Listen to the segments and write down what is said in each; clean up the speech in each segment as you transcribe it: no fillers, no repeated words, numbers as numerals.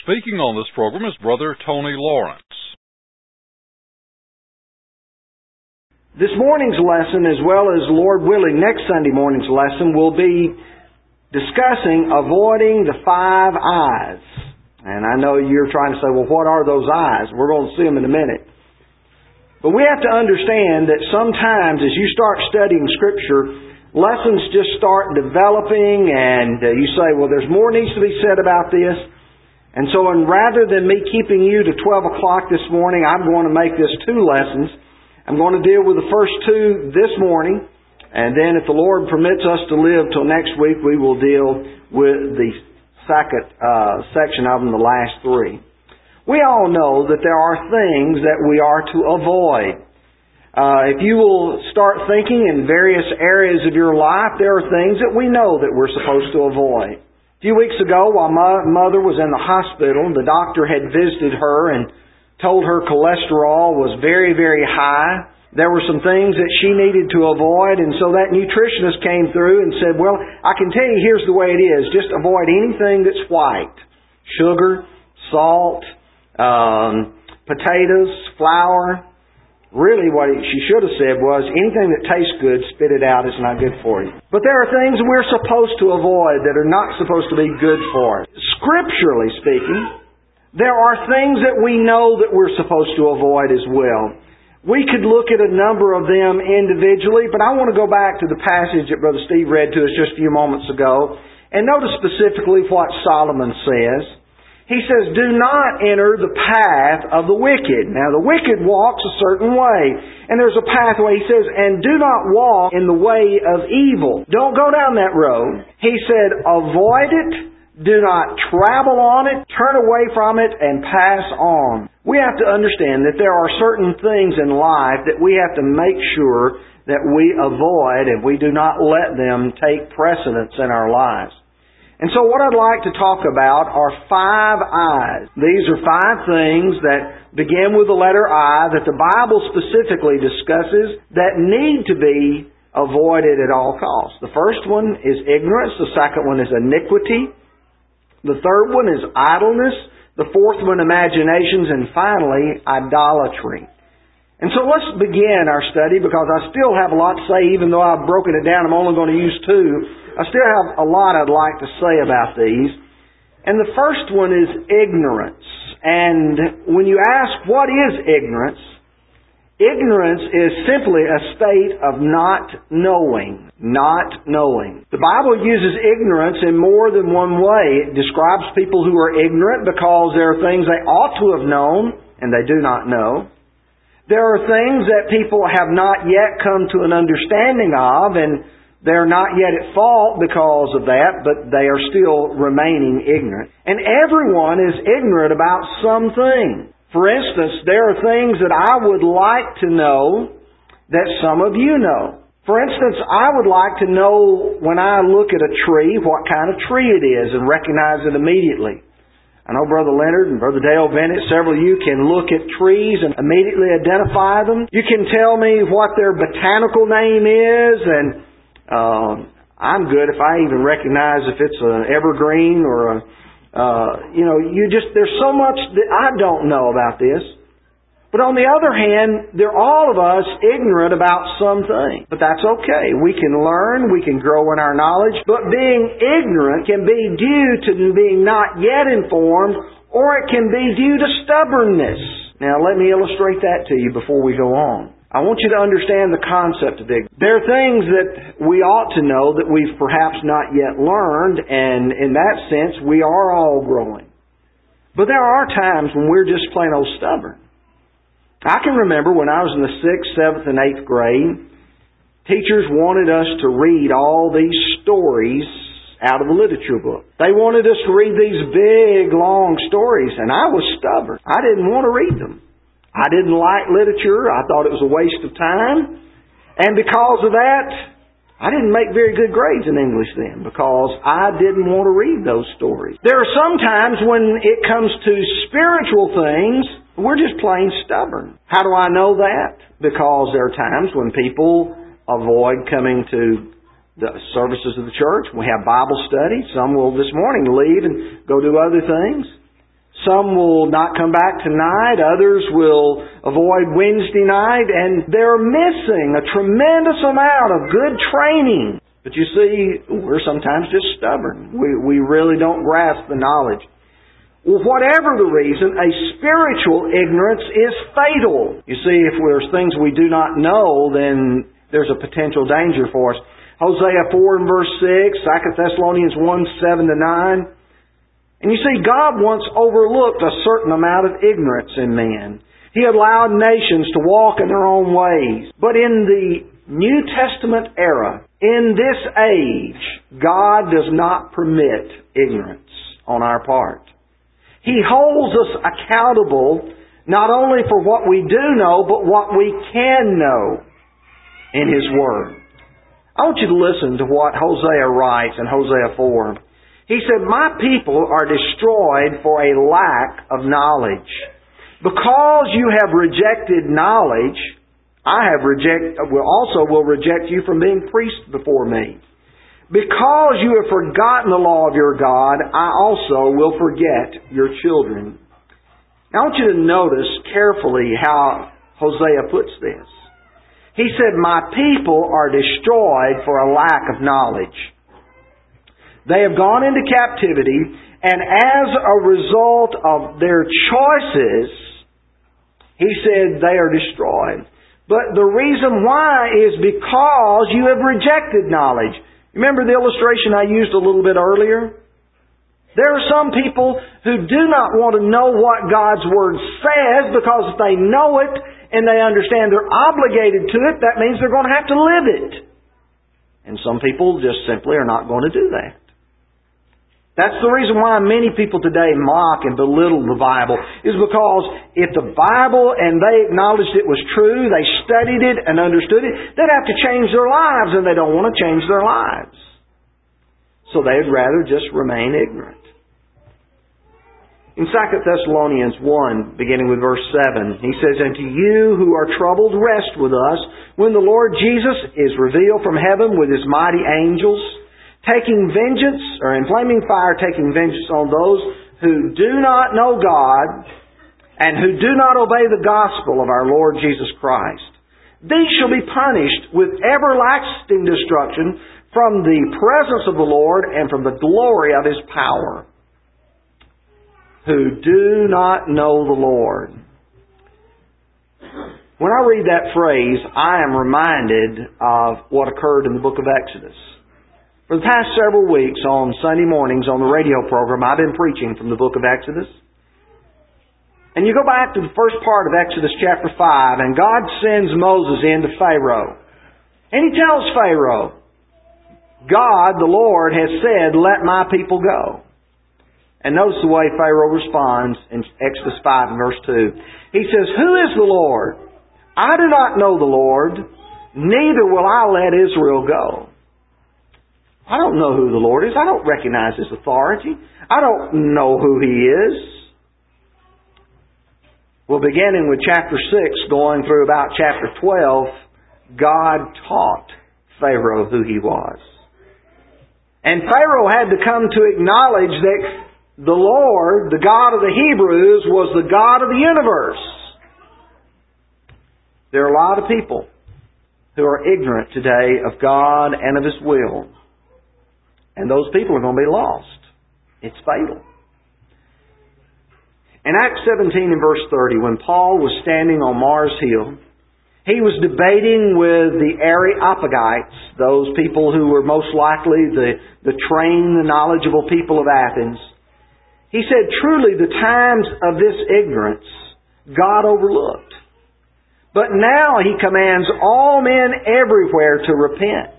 Speaking on this program is Brother Tony Lawrence. This morning's lesson, as well as, Lord willing, next Sunday morning's lesson, will be discussing avoiding the 5 I's. And I know you're trying to say, well, what are those I's? We're going to see them in a minute. But we have to understand that sometimes as you start studying Scripture, lessons just start developing and you say, well, there's more needs to be said about this. And so rather than me keeping you to 12 o'clock this morning, I'm going to make this 2 lessons. I'm going to deal with the first 2 this morning. And then if the Lord permits us to live till next week, we will deal with the second section of them, the last 3. We all know that there are things that we are to avoid. If you will start thinking in various areas of your life, there are things that we know that we're supposed to avoid. A few weeks ago, while my mother was in the hospital, the doctor had visited her and told her cholesterol was very, very high. There were some things that she needed to avoid, and so that nutritionist came through and said, well, I can tell you here's the way it is. Just avoid anything that's white. Sugar, salt, potatoes, flour. Really what she should have said was, anything that tastes good, spit it out, it's not good for you. But there are things we're supposed to avoid that are not supposed to be good for us. Scripturally speaking, there are things that we know that we're supposed to avoid as well. We could look at a number of them individually, but I want to go back to the passage that Brother Steve read to us just a few moments ago, and notice specifically what Solomon says. He says, do not enter the path of the wicked. Now, the wicked walks a certain way, and there's a pathway. He says, and do not walk in the way of evil. Don't go down that road. He said, avoid it. Do not travel on it. Turn away from it and pass on. We have to understand that there are certain things in life that we have to make sure that we avoid and we do not let them take precedence in our lives. And so what I'd like to talk about are 5 I's. These are 5 things that begin with the letter I that the Bible specifically discusses that need to be avoided at all costs. The first one is ignorance. The second one is iniquity. The third one is idleness. The fourth one, imaginations. And finally, idolatry. And so let's begin our study because I still have a lot to say. Even though I've broken it down, I'm only going to use 2. I still have a lot I'd like to say about these. And the first one is ignorance. And when you ask what is ignorance, ignorance is simply a state of not knowing. Not knowing. The Bible uses ignorance in more than one way. It describes people who are ignorant because there are things they ought to have known and they do not know. There are things that people have not yet come to an understanding of, and they're not yet at fault because of that, but they are still remaining ignorant. And everyone is ignorant about something. For instance, there are things that I would like to know that some of you know. For instance, I would like to know when I look at a tree what kind of tree it is and recognize it immediately. I know Brother Leonard and Brother Dale Bennett, several of you can look at trees and immediately identify them. You can tell me what their botanical name is, and I'm good if I even recognize if it's an evergreen or there's so much that I don't know about this. But on the other hand, all of us ignorant about something. But that's okay. We can learn, we can grow in our knowledge. But being ignorant can be due to being not yet informed, or it can be due to stubbornness. Now let me illustrate that to you before we go on. I want you to understand the concept of ignorance. There are things that we ought to know that we've perhaps not yet learned, and in that sense, we are all growing. But there are times when we're just plain old stubborn. I can remember when I was in the 6th, 7th, and 8th grade, teachers wanted us to read all these stories out of the literature book. They wanted us to read these big, long stories, and I was stubborn. I didn't want to read them. I didn't like literature. I thought it was a waste of time. And because of that, I didn't make very good grades in English then because I didn't want to read those stories. There are some times when it comes to spiritual things, we're just plain stubborn. How do I know that? Because there are times when people avoid coming to the services of the church. We have Bible study. Some will this morning leave and go do other things. Some will not come back tonight. Others will avoid Wednesday night. And they're missing a tremendous amount of good training. But you see, we're sometimes just stubborn. We really don't grasp the knowledge. Well, whatever the reason, a spiritual ignorance is fatal. You see, if there's things we do not know, then there's a potential danger for us. Hosea 4 and verse 6, 2 Thessalonians 1, 7-9. And you see, God once overlooked a certain amount of ignorance in men. He allowed nations to walk in their own ways. But in the New Testament era, in this age, God does not permit ignorance on our part. He holds us accountable not only for what we do know, but what we can know in His Word. I want you to listen to what Hosea writes in Hosea 4. He said, "My people are destroyed for a lack of knowledge. Because you have rejected knowledge, I also will reject you from being priests before me. Because you have forgotten the law of your God, I also will forget your children." Now I want you to notice carefully how Hosea puts this. He said, "My people are destroyed for a lack of knowledge." They have gone into captivity, and as a result of their choices, he said they are destroyed. But the reason why is because you have rejected knowledge. Remember the illustration I used a little bit earlier? There are some people who do not want to know what God's Word says because if they know it and they understand they're obligated to it, that means they're going to have to live it. And some people just simply are not going to do that. That's the reason why many people today mock and belittle the Bible, is because if the Bible and they acknowledged it was true, they studied it and understood it, they'd have to change their lives, and they don't want to change their lives. So they'd rather just remain ignorant. In 2 Thessalonians 1, beginning with verse 7, he says, "And to you who are troubled, rest with us when the Lord Jesus is revealed from heaven with His mighty angels, taking vengeance," or in flaming fire, taking vengeance on those who do not know God and who do not obey the gospel of our Lord Jesus Christ. These shall be punished with everlasting destruction from the presence of the Lord and from the glory of His power. Who do not know the Lord. When I read that phrase, I am reminded of what occurred in the book of Exodus. For the past several weeks on Sunday mornings on the radio program, I've been preaching from the book of Exodus. And you go back to the first part of Exodus chapter 5, and God sends Moses into Pharaoh. And He tells Pharaoh, God, the Lord, has said, "Let my people go." And notice the way Pharaoh responds in Exodus 5 and verse 2. He says, "Who is the Lord? I do not know the Lord, neither will I let Israel go." I don't know who the Lord is. I don't recognize His authority. I don't know who He is. Well, beginning with chapter 6, going through about chapter 12, God taught Pharaoh who He was. And Pharaoh had to come to acknowledge that the Lord, the God of the Hebrews, was the God of the universe. There are a lot of people who are ignorant today of God and of His will. And those people are going to be lost. It's fatal. In Acts 17 and verse 30, when Paul was standing on Mars Hill, he was debating with the Areopagites, those people who were most likely the trained, the knowledgeable people of Athens. He said, "Truly the times of this ignorance God overlooked. But now He commands all men everywhere to repent."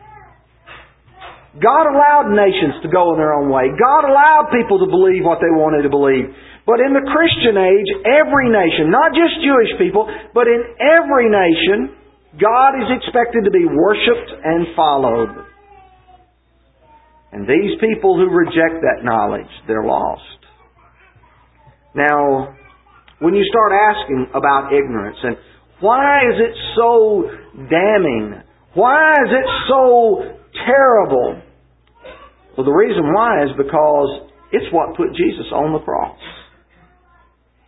God allowed nations to go in their own way. God allowed people to believe what they wanted to believe. But in the Christian age, every nation, not just Jewish people, but in every nation, God is expected to be worshipped and followed. And these people who reject that knowledge, they're lost. Now, when you start asking about ignorance, and why is it so damning? Why is it so terrible? Well, the reason why is because it's what put Jesus on the cross.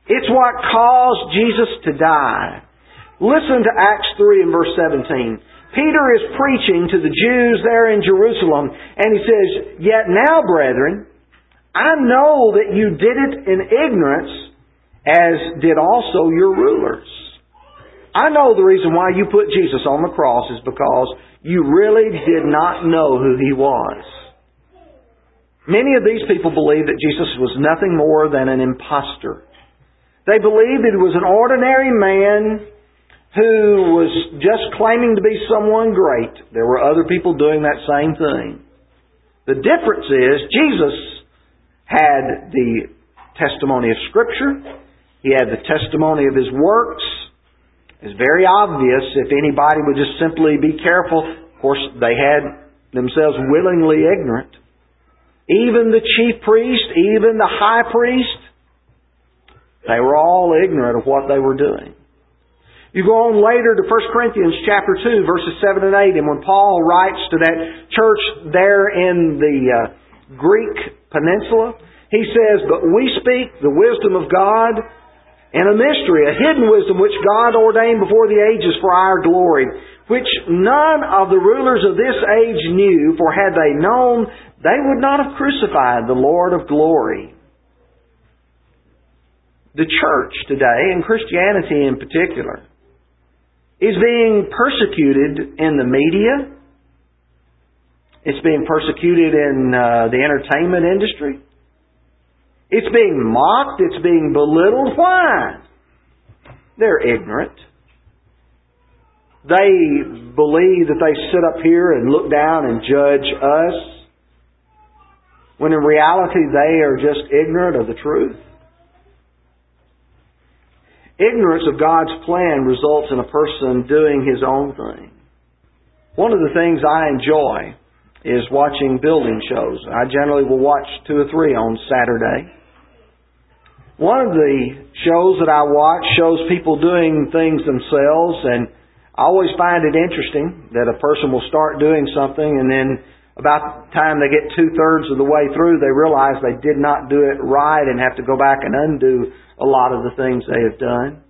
It's what caused Jesus to die. Listen to Acts 3 and verse 17. Peter is preaching to the Jews there in Jerusalem, and he says, "Yet now, brethren, I know that you did it in ignorance, as did also your rulers." I know the reason why you put Jesus on the cross is because you really did not know who He was. Many of these people believed that Jesus was nothing more than an impostor. They believed that He was an ordinary man who was just claiming to be someone great. There were other people doing that same thing. The difference is Jesus had the testimony of Scripture. He had the testimony of His works. It's very obvious if anybody would just simply be careful. Of course, they had themselves willingly ignorant. Even the chief priest, even the high priest, they were all ignorant of what they were doing. You go on later to 1 Corinthians chapter 2, verses 7 and 8, and when Paul writes to that church there in the Greek peninsula, he says, "But we speak the wisdom of God in a mystery, a hidden wisdom which God ordained before the ages for our glory, which none of the rulers of this age knew, for had they known, they would not have crucified the Lord of glory." The church today, and Christianity in particular, is being persecuted in the media. It's being persecuted in the entertainment industry. It's being mocked. It's being belittled. Why? They're ignorant. They believe that they sit up here and look down and judge us, when in reality they are just ignorant of the truth. Ignorance of God's plan results in a person doing his own thing. One of the things I enjoy is watching building shows. I generally will watch 2 or 3 on Saturday. One of the shows that I watch shows people doing things themselves, and I always find it interesting that a person will start doing something, and then about the time they get 2/3 of the way through, they realize they did not do it right and have to go back and undo a lot of the things they have done.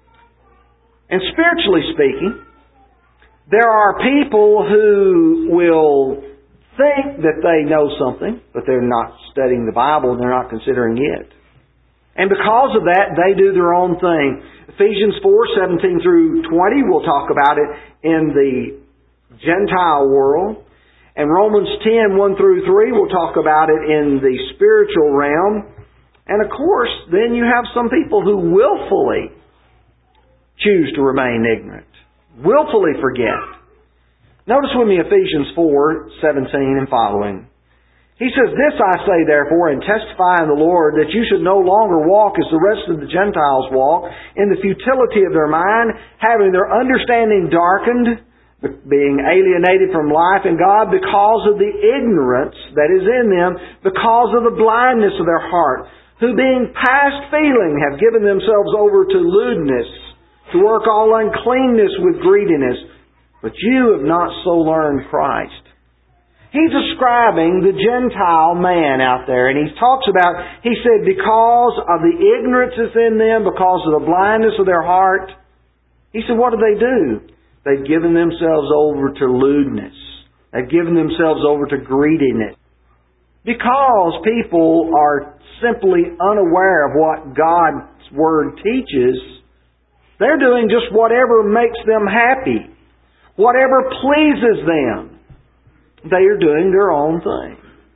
And spiritually speaking, there are people who will think that they know something, but they're not studying the Bible and they're not considering it. And because of that, they do their own thing. Ephesians 4:17 through 20, we'll talk about it in the Gentile world. And Romans 10:1 through 3, we'll talk about it in the spiritual realm. And of course, then you have some people who willfully choose to remain ignorant, willfully forget. Notice with me Ephesians 4:17 and following. He says, "This I say therefore, and testify in the Lord, that you should no longer walk as the rest of the Gentiles walk, in the futility of their mind, having their understanding darkened, being alienated from life in God because of the ignorance that is in them, because of the blindness of their heart, who being past feeling have given themselves over to lewdness, to work all uncleanness with greediness. But you have not so learned Christ." He's describing the Gentile man out there, and he talks about, he said, because of the ignorance that's in them, because of the blindness of their heart, he said, what do? They've given themselves over to lewdness. They've given themselves over to greediness. Because people are simply unaware of what God's Word teaches, they're doing just whatever makes them happy, whatever pleases them. They are doing their own thing.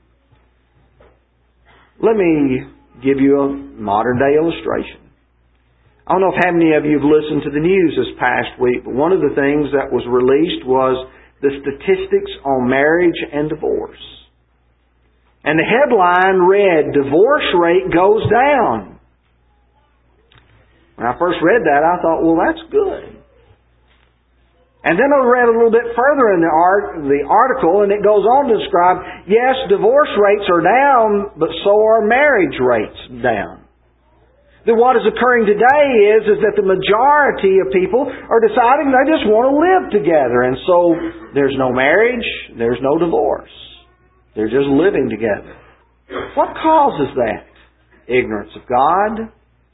Let me give you a modern day illustration. I don't know if how many of you have listened to the news this past week, but one of the things that was released was the statistics on marriage and divorce. And the headline read, "Divorce rate goes down." When I first read that, I thought, well, that's good. And then I read a little bit further in the article, and it goes on to describe, yes, divorce rates are down, but so are marriage rates down. Then what is occurring today is that the majority of people are deciding they just want to live together. And so there's no marriage, there's no divorce. They're just living together. What causes that? Ignorance of God,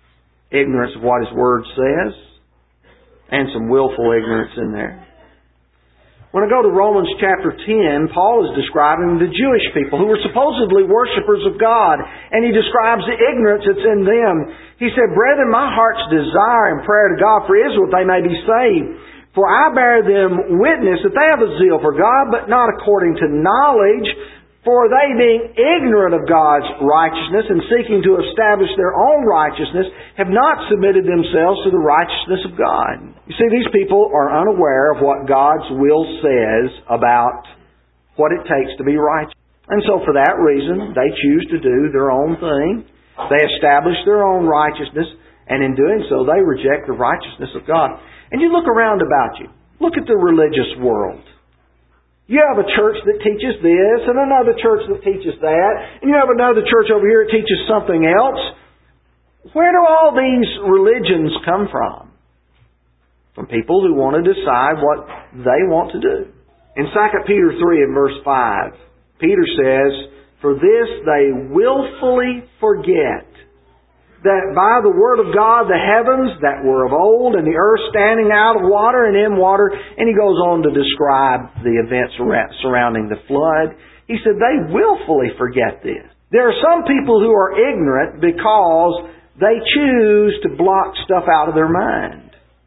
ignorance of what His Word says, and some willful ignorance in there. When I go to Romans chapter 10, Paul is describing the Jewish people who were supposedly worshipers of God, and he describes the ignorance that's in them. He said, "Brethren, my heart's desire and prayer to God for Israel, they may be saved. For I bear them witness that they have a zeal for God, but not according to knowledge. For they, being ignorant of God's righteousness and seeking to establish their own righteousness, have not submitted themselves to the righteousness of God." You see, these people are unaware of what God's will says about what it takes to be righteous. And so for that reason, they choose to do their own thing. They establish their own righteousness, and in doing so, they reject the righteousness of God. And you look around about you. Look at the religious world. You have a church that teaches this, and another church that teaches that, and you have another church over here that teaches something else. Where do all these religions come from? From people who want to decide what they want to do. In 2 Peter 3 and verse 5, Peter says, "For this they willfully forget, that by the word of God the heavens that were of old and the earth standing out of water and in water," and he goes on to describe the events surrounding the flood. He said they willfully forget this. There are some people who are ignorant because they choose to block stuff out of their mind.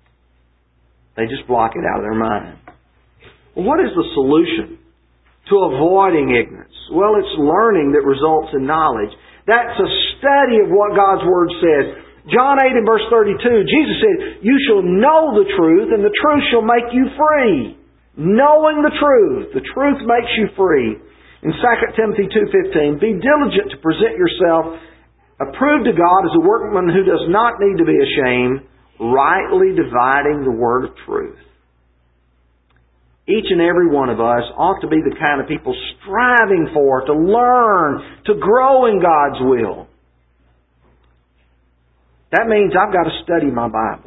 They just block it out of their mind. Well, what is the solution to avoiding ignorance? Well, it's learning that results in knowledge. That's a study of what God's Word says. John 8 and verse 32, Jesus said, "You shall know the truth, and the truth shall make you free." Knowing the truth makes you free. In 2 Timothy 2:15, "Be diligent to present yourself approved to God as a workman who does not need to be ashamed, rightly dividing the word of truth." Each and every one of us ought to be the kind of people striving to learn, to grow in God's will. That means I've got to study my Bible.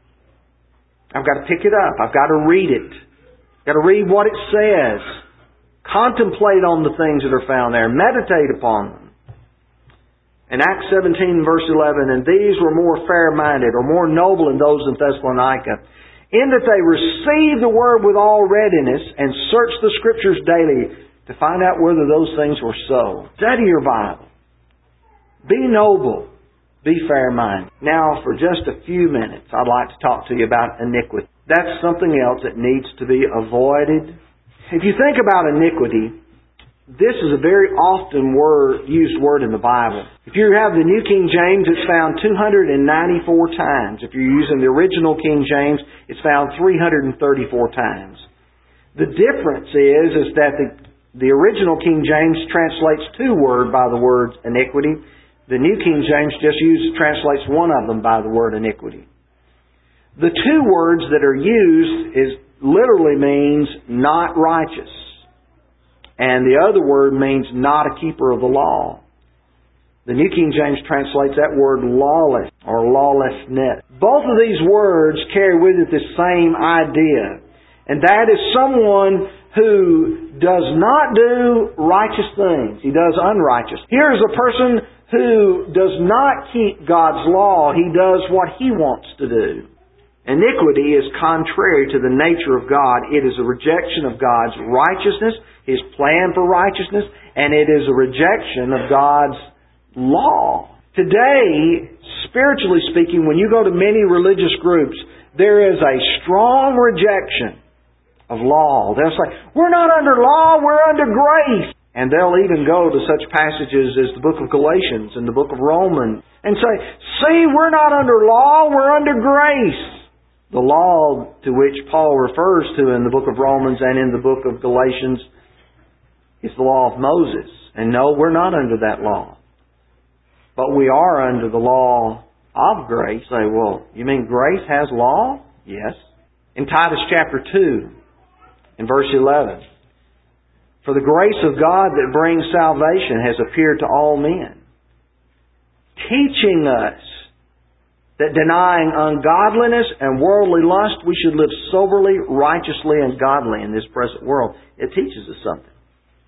I've got to pick it up. I've got to read it. I've got to read what it says. Contemplate on the things that are found there. Meditate upon them. In Acts 17 verse 11, "And these were more fair-minded," or more noble than those in Thessalonica, "in that they received the word with all readiness and searched the Scriptures daily to find out whether those things were so." Study your Bible. Be noble. Be fair-minded. Now, for just a few minutes, I'd like to talk to you about iniquity. That's something else that needs to be avoided. If you think about iniquity, this is a very often used word in the Bible. If you have the New King James, it's found 294 times. If you're using the original King James, it's found 334 times. The difference is that the original King James translates two words by the word iniquity. The New King James just translates one of them by the word iniquity. The two words that are used literally means not righteous. And the other word means not a keeper of the law. The New King James translates that word lawless or lawlessness. Both of these words carry with it the same idea. And that is someone who does not do righteous things. He does unrighteous. Here is a person who does not keep God's law. He does what he wants to do. Iniquity is contrary to the nature of God. It is a rejection of God's righteousness, His plan for righteousness, and it is a rejection of God's law. Today, spiritually speaking, when you go to many religious groups, there is a strong rejection of law. They'll say, "We're not under law, we're under grace." And they'll even go to such passages as the book of Galatians and the book of Romans and say, "See, we're not under law, we're under grace." The law to which Paul refers to in the book of Romans and in the book of Galatians is the law of Moses. And no, we're not under that law. But we are under the law of grace. Say, well, you mean grace has law? Yes. In Titus chapter 2, in verse 11, "For the grace of God that brings salvation has appeared to all men, teaching us that denying ungodliness and worldly lust, we should live soberly, righteously, and godly in this present world." It teaches us something.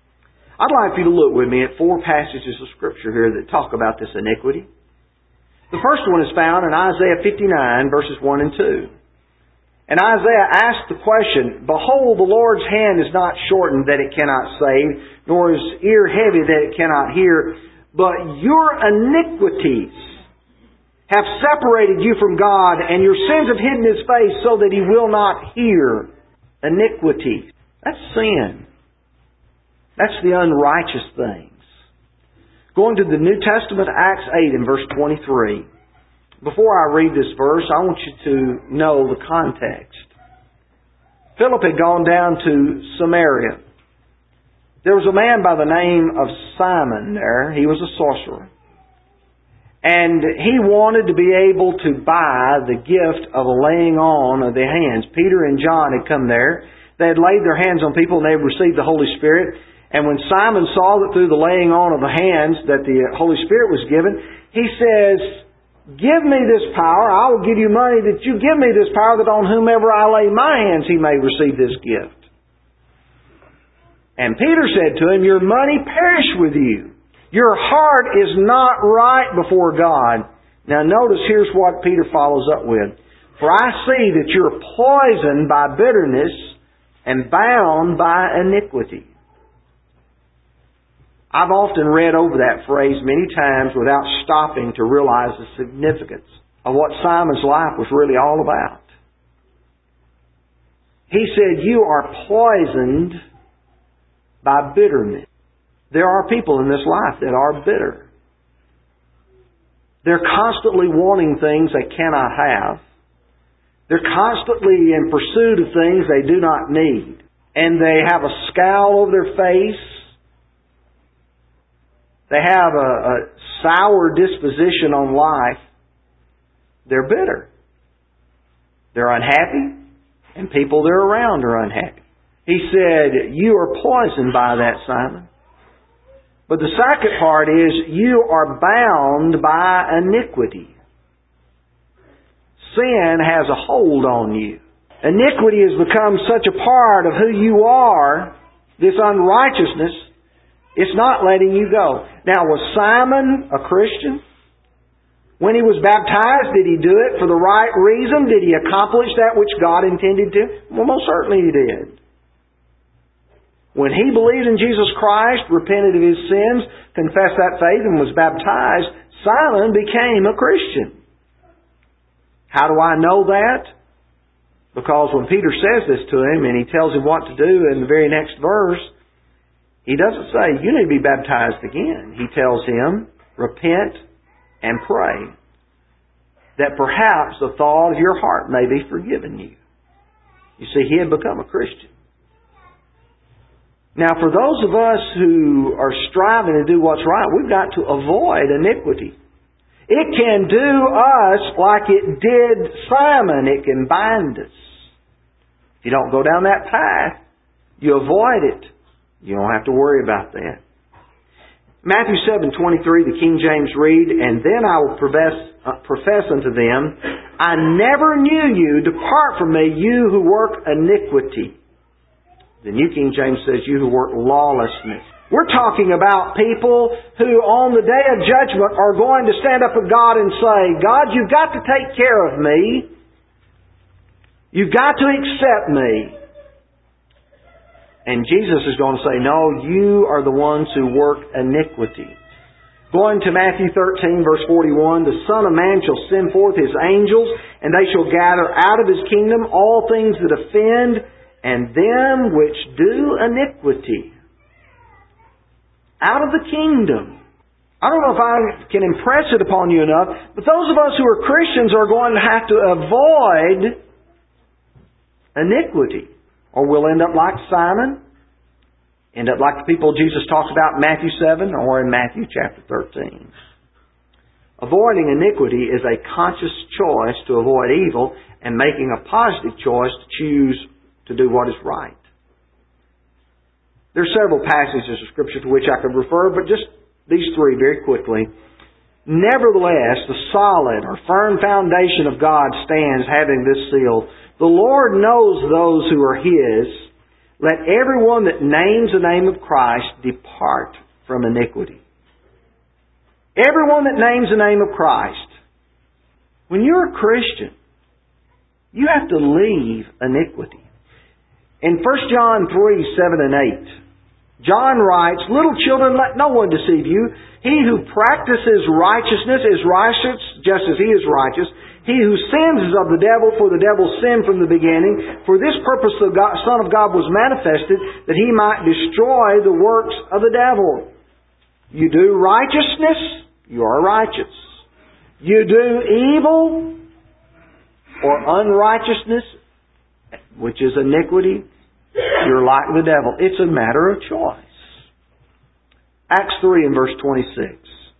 I'd like for you to look with me at 4 passages of Scripture here that talk about this iniquity. The first one is found in Isaiah 59, verses 1 and 2. And Isaiah asked the question, "Behold, the Lord's hand is not shortened that it cannot save, nor his ear heavy that it cannot hear, but your iniquities have separated you from God, and your sins have hidden His face so that He will not hear." Iniquity. That's sin. That's the unrighteous things. Going to the New Testament, Acts 8 and verse 23. Before I read this verse, I want you to know the context. Philip had gone down to Samaria. There was a man by the name of Simon there. He was a sorcerer. And he wanted to be able to buy the gift of a laying on of the hands. Peter and John had come there. They had laid their hands on people and they had received the Holy Spirit. And when Simon saw that through the laying on of the hands that the Holy Spirit was given, he says, "Give me this power. I will give you money that you give me this power, that on whomever I lay my hands he may receive this gift." And Peter said to him, "Your money perish with you. Your heart is not right before God." Now notice, here's what Peter follows up with. "For I see that you're poisoned by bitterness and bound by iniquity." I've often read over that phrase many times without stopping to realize the significance of what Simon's life was really all about. He said, "You are poisoned by bitterness." There are people in this life that are bitter. They're constantly wanting things they cannot have. They're constantly in pursuit of things they do not need. And they have a scowl over their face. They have a sour disposition on life. They're bitter. They're unhappy, and people they're around are unhappy. He said, "You are poisoned by that, Simon." But the second part is, you are bound by iniquity. Sin has a hold on you. Iniquity has become such a part of who you are, this unrighteousness, it's not letting you go. Now, was Simon a Christian? When he was baptized, did he do it for the right reason? Did he accomplish that which God intended to? Well, most certainly he did. When he believed in Jesus Christ, repented of his sins, confessed that faith, and was baptized, Simon became a Christian. How do I know that? Because when Peter says this to him and he tells him what to do in the very next verse, he doesn't say, "You need to be baptized again." He tells him, "Repent and pray, that perhaps the thought of your heart may be forgiven you." You see, he had become a Christian. Now, for those of us who are striving to do what's right, we've got to avoid iniquity. It can do us like it did Simon. It can bind us. If you don't go down that path, you avoid it. You don't have to worry about that. Matthew 7:23, the King James read, "And then I will profess unto them, I never knew you. Depart from me, you who work iniquity." The New King James says, "You who work lawlessness." We're talking about people who on the day of judgment are going to stand up with God and say, "God, you've got to take care of me. You've got to accept me." And Jesus is going to say, "No, you are the ones who work iniquity." Going to Matthew 13, verse 41, "The Son of Man shall send forth His angels, and they shall gather out of His kingdom all things that offend, and them which do iniquity." Out of the kingdom. I don't know if I can impress it upon you enough, but those of us who are Christians are going to have to avoid iniquity, or we'll end up like Simon, end up like the people Jesus talks about in Matthew 7 or in Matthew chapter 13. Avoiding iniquity is a conscious choice to avoid evil and making a positive choice to choose to do what is right. There are several passages of Scripture to which I could refer, but just these three very quickly. "Nevertheless, the solid or firm foundation of God stands, having this seal. The Lord knows those who are His. Let everyone that names the name of Christ depart from iniquity." Everyone that names the name of Christ. When you're a Christian, you have to leave iniquity. In 1 John 3:7 and 8, John writes, "Little children, let no one deceive you. He who practices righteousness is righteous just as he is righteous. He who sins is of the devil, for the devil sinned from the beginning. For this purpose the Son of God was manifested, that He might destroy the works of the devil." You do righteousness, you are righteous. You do evil or unrighteousness, which is iniquity, you're like the devil. It's a matter of choice. Acts 3 and verse 26.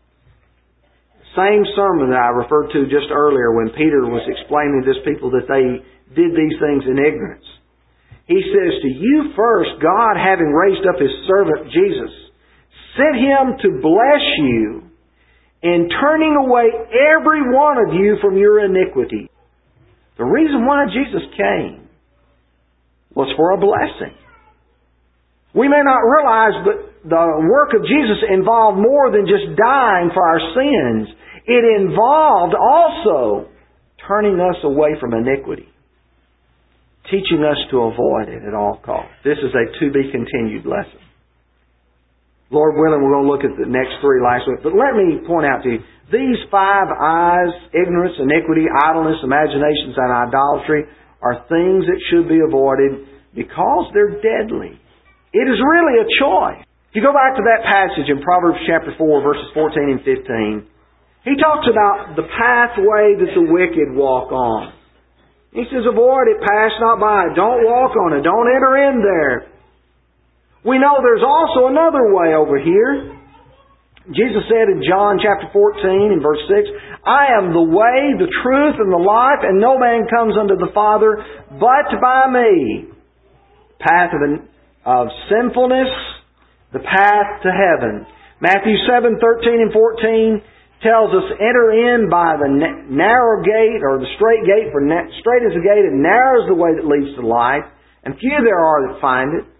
Same sermon that I referred to just earlier when Peter was explaining to this people that they did these things in ignorance. He says, "To you first, God, having raised up His servant Jesus, sent Him to bless you in turning away every one of you from your iniquity." The reason why Jesus came was for a blessing. We may not realize, but the work of Jesus involved more than just dying for our sins. It involved also turning us away from iniquity, teaching us to avoid it at all costs. This is a to-be-continued lesson. Lord willing, we're going to look at the next three last week. But let me point out to you, these 5 I's, ignorance, iniquity, idleness, imaginations, and idolatry, are things that should be avoided because they're deadly. It is really a choice. If you go back to that passage in Proverbs chapter 4, verses 14 and 15, he talks about the pathway that the wicked walk on. He says, "Avoid it, pass not by it. Don't walk on it. Don't enter in there." We know there's also another way over here. Jesus said in John chapter 14 and verse 6, "I am the way, the truth, and the life, and no man comes unto the Father but by me." Path of sinfulness, the path to heaven. Matthew 7:13 and 14 tells us, "Enter in by the narrow gate," or the straight gate, for straight is the gate and narrow is the way that leads to life, and few there are that find it.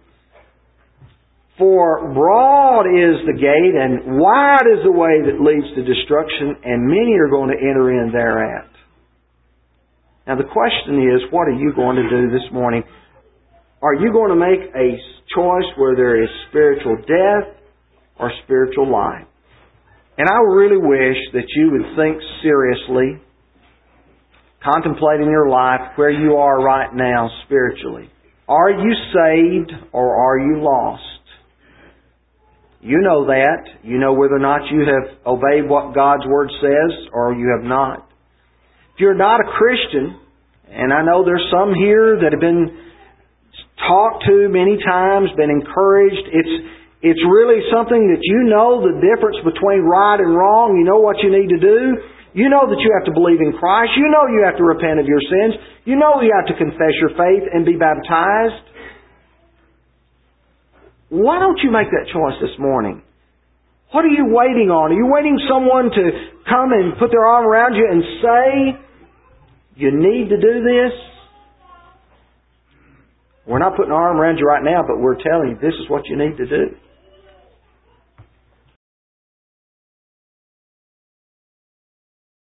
"For broad is the gate, and wide is the way that leads to destruction, and many are going to enter in thereat." Now the question is, what are you going to do this morning? Are you going to make a choice where there is spiritual death or spiritual life? And I really wish that you would think seriously, contemplating your life, where you are right now spiritually. Are you saved or are you lost? You know that. You know whether or not you have obeyed what God's Word says or you have not. If you're not a Christian, and I know there's some here that have been talked to many times, been encouraged, it's really something that you know the difference between right and wrong. You know what you need to do. You know that you have to believe in Christ. You know you have to repent of your sins. You know you have to confess your faith and be baptized. Why don't you make that choice this morning? What are you waiting on? Are you waiting someone to come and put their arm around you and say, "You need to do this"? We're not putting our arm around you right now, but we're telling you this is what you need to do.